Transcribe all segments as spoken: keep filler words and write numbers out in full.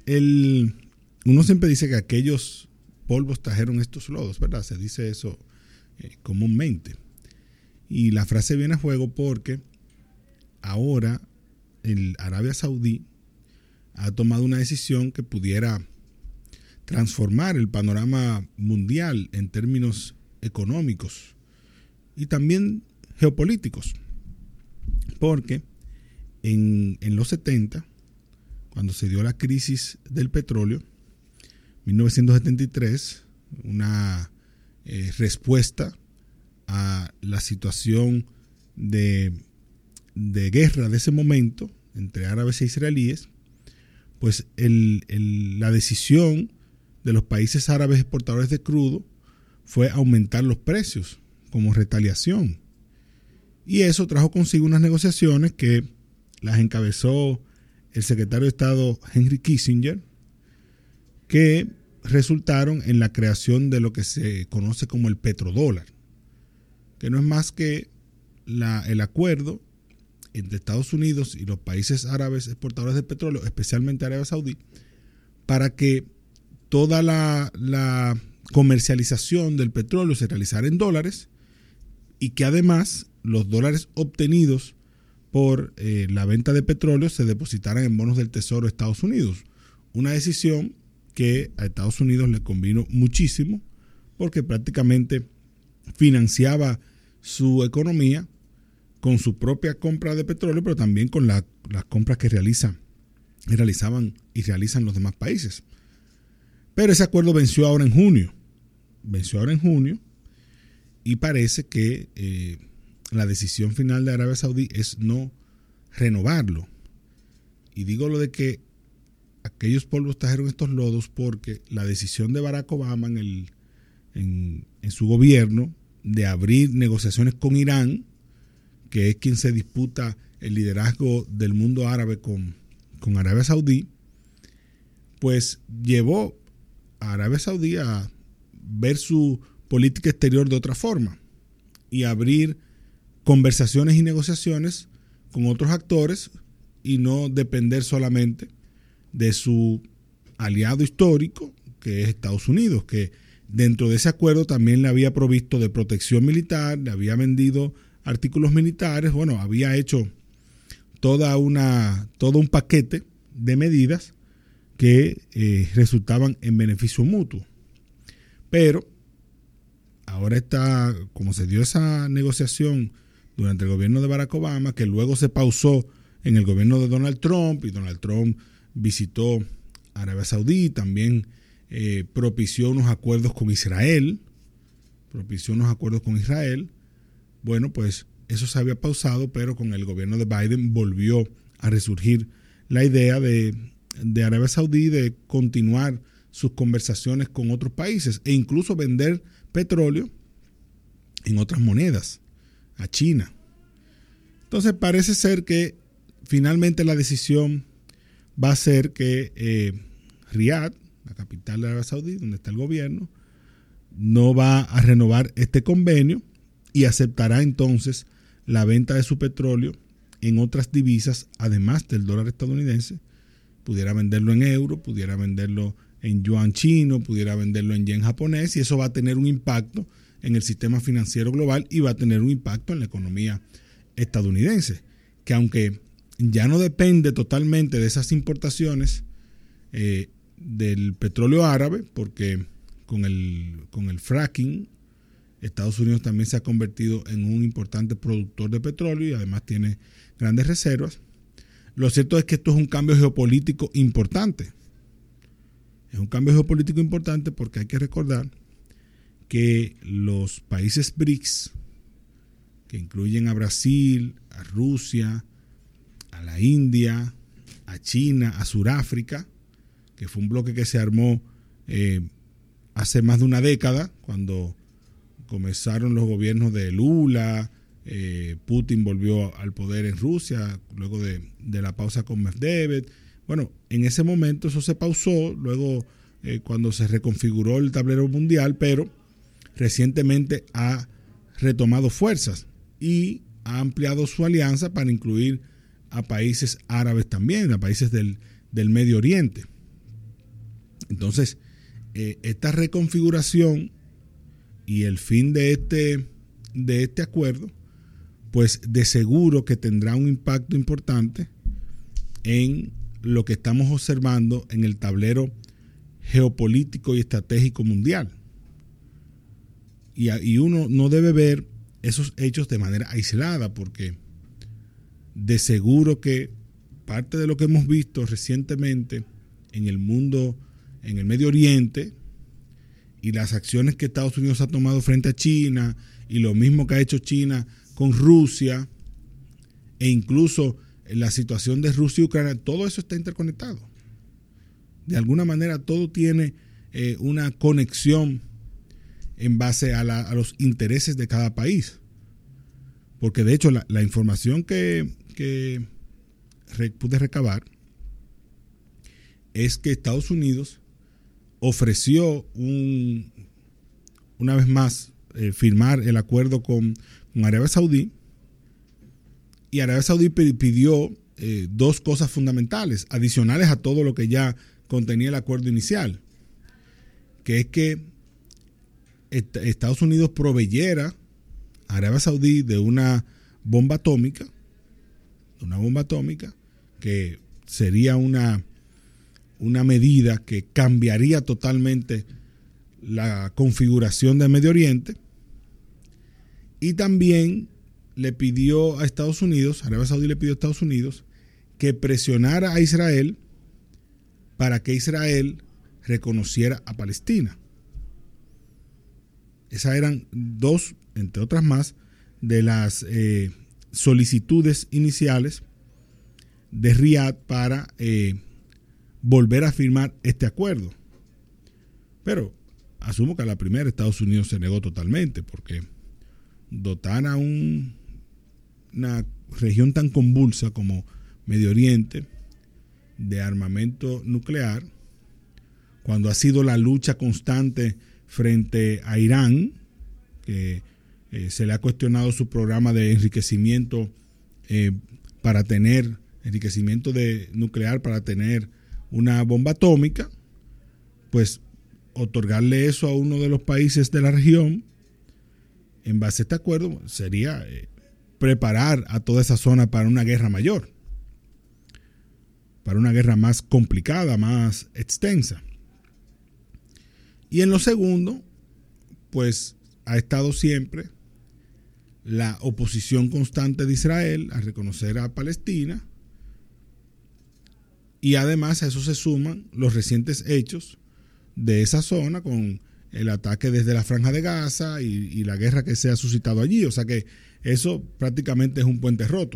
el, uno siempre dice que aquellos polvos trajeron estos lodos, ¿verdad? Se dice eso eh, comúnmente. Y la frase viene a juego porque ahora el Arabia Saudí ha tomado una decisión que pudiera transformar el panorama mundial en términos económicos y también geopolíticos. Porque en, en los setenta, cuando se dio la crisis del petróleo, mil novecientos setenta y tres, una eh, respuesta a la situación de, de guerra de ese momento entre árabes e israelíes, pues el, el, la decisión de los países árabes exportadores de crudo fue aumentar los precios como retaliación. Y eso trajo consigo unas negociaciones que las encabezó el secretario de Estado Henry Kissinger, que resultaron en la creación de lo que se conoce como el petrodólar, que no es más que la, el acuerdo entre Estados Unidos y los países árabes exportadores de petróleo, especialmente Arabia Saudí, para que toda la, la comercialización del petróleo se realizara en dólares y que además los dólares obtenidos por eh, la venta de petróleo se depositaran en bonos del Tesoro de Estados Unidos. Una decisión que a Estados Unidos le convino muchísimo porque prácticamente financiaba su economía con su propia compra de petróleo, pero también con la, las compras que realizan, que realizaban y realizan los demás países. Pero ese acuerdo venció ahora en junio. Venció ahora en junio y parece que eh, la decisión final de Arabia Saudí es no renovarlo. Y digo lo de que aquellos polvos trajeron estos lodos porque la decisión de Barack Obama en, el, en, en su gobierno de abrir negociaciones con Irán, que es quien se disputa el liderazgo del mundo árabe con, con Arabia Saudí, pues llevó a Arabia Saudí a ver su política exterior de otra forma y abrir conversaciones y negociaciones con otros actores y no depender solamente de su aliado histórico, que es Estados Unidos, que dentro de ese acuerdo también le había provisto de protección militar, le había vendido artículos militares, bueno, había hecho toda una, todo un paquete de medidas que eh, resultaban en beneficio mutuo. Pero ahora está, como se dio esa negociación durante el gobierno de Barack Obama, que luego se pausó en el gobierno de Donald Trump, y Donald Trump visitó Arabia Saudí, también eh, propició unos acuerdos con Israel, propició unos acuerdos con Israel. Bueno, pues eso se había pausado, pero con el gobierno de Biden volvió a resurgir la idea de, de Arabia Saudí de continuar sus conversaciones con otros países e incluso vender petróleo en otras monedas a China. Entonces parece ser que finalmente la decisión va a ser que eh, Riad, la capital de Arabia Saudí, donde está el gobierno, no va a renovar este convenio y aceptará entonces la venta de su petróleo en otras divisas, además del dólar estadounidense. Pudiera venderlo en euro, pudiera venderlo en yuan chino, pudiera venderlo en yen japonés, y eso va a tener un impacto en el sistema financiero global y va a tener un impacto en la economía estadounidense, que aunque ya no depende totalmente de esas importaciones eh, del petróleo árabe, porque con el, con el fracking Estados Unidos también se ha convertido en un importante productor de petróleo y además tiene grandes reservas. Lo cierto es que esto es un cambio geopolítico importante. Es un cambio geopolítico importante porque hay que recordar que los países B R I C S, que incluyen a Brasil, a Rusia, a la India, a China, a Sudáfrica, que fue un bloque que se armó eh, hace más de una década, cuando comenzaron los gobiernos de Lula, eh, Putin volvió al poder en Rusia, luego de, de la pausa con Medvedev. Bueno, en ese momento eso se pausó, luego eh, cuando se reconfiguró el tablero mundial, pero recientemente ha retomado fuerzas y ha ampliado su alianza para incluir a países árabes también, a países del, del Medio Oriente. Entonces, eh, esta reconfiguración y el fin de este, de este acuerdo, pues de seguro que tendrá un impacto importante en lo que estamos observando en el tablero geopolítico y estratégico mundial. Y, y uno no debe ver esos hechos de manera aislada, porque de seguro que parte de lo que hemos visto recientemente en el mundo, en el Medio Oriente, y las acciones que Estados Unidos ha tomado frente a China, y lo mismo que ha hecho China con Rusia, e incluso la situación de Rusia y Ucrania, todo eso está interconectado. De alguna manera todo tiene eh, una conexión en base a, la, a los intereses de cada país. Porque de hecho la, la información que, que re, pude recabar es que Estados Unidos ofreció un, una vez más eh, firmar el acuerdo con, con Arabia Saudí, y Arabia Saudí pidió eh, dos cosas fundamentales, adicionales a todo lo que ya contenía el acuerdo inicial, que es que Estados Unidos proveyera a Arabia Saudí de una bomba atómica, una bomba atómica que sería una, una medida que cambiaría totalmente la configuración del Medio Oriente, y también le pidió a Estados Unidos, Arabia Saudí le pidió a Estados Unidos que presionara a Israel para que Israel reconociera a Palestina. Esas eran dos, entre otras más, de las eh, solicitudes iniciales de Riad para eh, volver a firmar este acuerdo. Pero asumo que a la primera Estados Unidos se negó totalmente, porque dotar a un, una región tan convulsa como Medio Oriente de armamento nuclear, cuando ha sido la lucha constante frente a Irán, que eh, se le ha cuestionado su programa de enriquecimiento eh, para tener, enriquecimiento de nuclear para tener una bomba atómica, pues otorgarle eso a uno de los países de la región en base a este acuerdo sería eh, preparar a toda esa zona para una guerra mayor, para una guerra más complicada, más extensa. Y en lo segundo, pues ha estado siempre la oposición constante de Israel a reconocer a Palestina, y además a eso se suman los recientes hechos de esa zona con el ataque desde la Franja de Gaza y, y la guerra que se ha suscitado allí. O sea que eso prácticamente es un puente roto.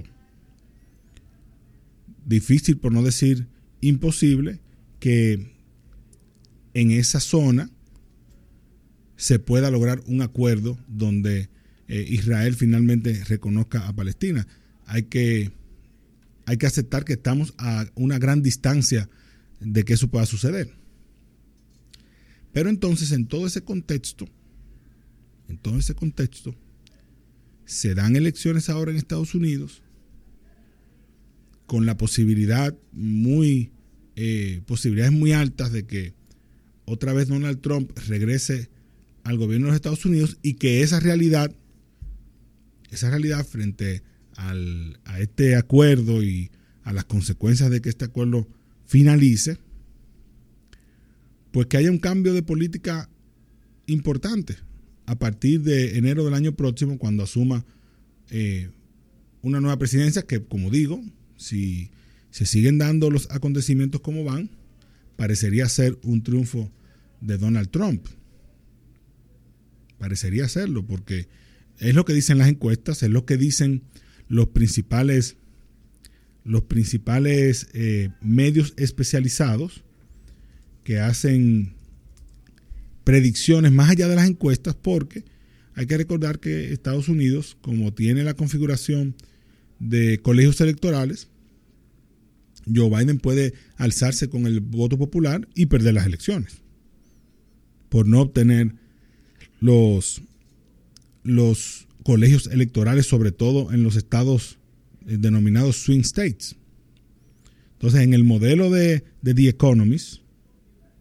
Difícil, por no decir imposible, que en esa zona se pueda lograr un acuerdo donde eh, Israel finalmente reconozca a Palestina. Hay que, hay que aceptar que estamos a una gran distancia de que eso pueda suceder. Pero entonces, en todo ese contexto, en todo ese contexto, se dan elecciones ahora en Estados Unidos con la posibilidad muy, eh, posibilidades muy altas de que otra vez Donald Trump regrese al gobierno de los Estados Unidos, y que esa realidad, esa realidad frente al, a este acuerdo y a las consecuencias de que este acuerdo finalice, pues que haya un cambio de política importante a partir de enero del año próximo, cuando asuma eh, una nueva presidencia que, como digo, si se siguen dando los acontecimientos como van, parecería ser un triunfo de Donald Trump. Parecería serlo, porque es lo que dicen las encuestas, es lo que dicen los principales, los principales eh, medios especializados que hacen predicciones más allá de las encuestas, porque hay que recordar que Estados Unidos, como tiene la configuración de colegios electorales, Joe Biden puede alzarse con el voto popular y perder las elecciones por no obtener los, los colegios electorales, sobre todo en los estados eh, denominados swing states. Entonces, en el modelo de, de The Economist,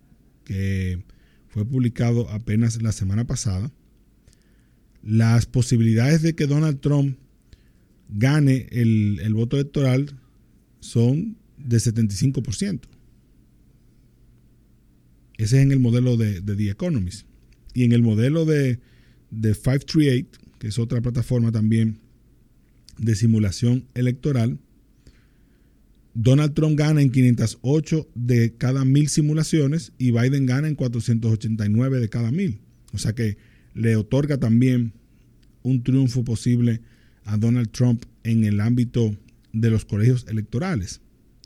que fue publicado apenas la semana pasada, las posibilidades de que Donald Trump gane el, el voto electoral son de setenta y cinco por ciento. Ese es en el modelo de, de The Economist. Y en el modelo de, de quinientos treinta y ocho, que es otra plataforma también de simulación electoral, Donald Trump gana en quinientas ocho de cada mil simulaciones y Biden gana en cuatrocientas ochenta y nueve de cada mil. O sea que le otorga también un triunfo posible a Donald Trump en el ámbito de los colegios electorales.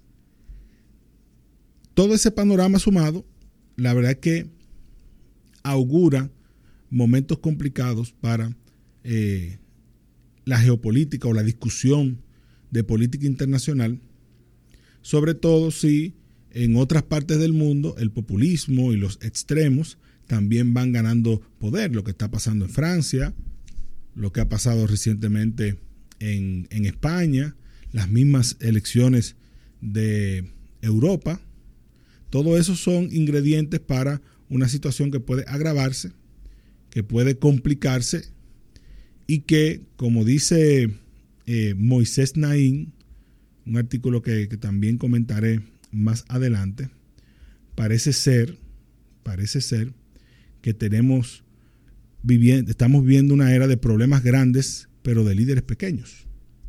Todo ese panorama sumado, la verdad es que augura momentos complicados para eh, la geopolítica o la discusión de política internacional, sobre todo si en otras partes del mundo el populismo y los extremos también van ganando poder. Lo que está pasando en Francia, lo que ha pasado recientemente en, en España, las mismas elecciones de Europa, todo eso son ingredientes para una situación que puede agravarse, que puede complicarse y que, como dice eh, Moisés Naim, un artículo que, que también comentaré más adelante, parece ser, parece ser que tenemos viviendo, estamos viviendo una era de problemas grandes, pero de líderes pequeños,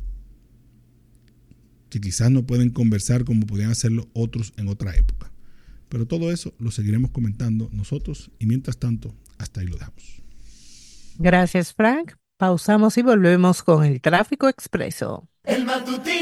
que quizás no pueden conversar como podían hacerlo otros en otra época. Pero todo eso lo seguiremos comentando nosotros y mientras tanto, hasta ahí lo dejamos. Gracias, Frank. Pausamos y volvemos con el Tráfico Expreso. El matutino.